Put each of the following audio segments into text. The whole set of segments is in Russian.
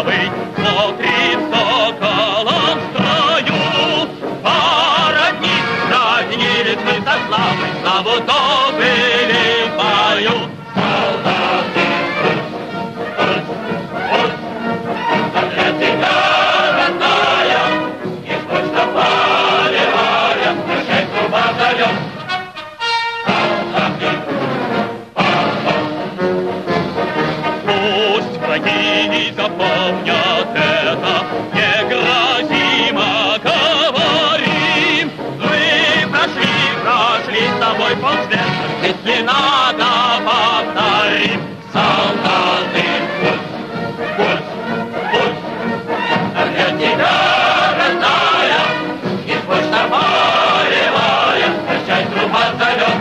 лукавый смотрит соколом в строю. Породнись, роднились мы со славой, славу добыли в бою. Солдаты, для тебя, родная, и пусть полевая, прощай, труба зовет. Пусть враги не запомнят это, негрозимо говорим. Мы прошли с тобой полсвета, если надо, повторим. Солдаты, пусть, для тебя, родная, и пусть полевая, прощай, труба зовет.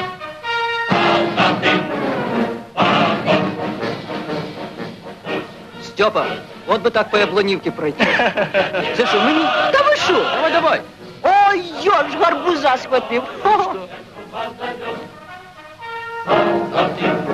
Степа, вот бы так по яблонівці пройти. Це що, мені? Та ви що? Давай, давай. Ой, я ж гарбуза схватив. Солдаты,